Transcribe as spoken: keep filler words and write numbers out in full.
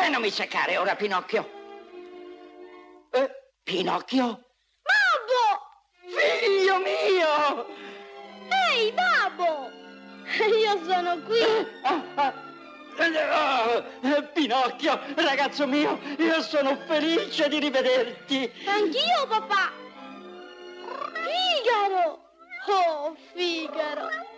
E non mi cercare ora, Pinocchio. Eh, Pinocchio? Babbo! Figlio mio! Ehi, babbo! Io sono qui. Ah, ah, ah, Pinocchio, ragazzo mio, io sono felice di rivederti. Anch'io, papà. Figaro! Oh, Figaro!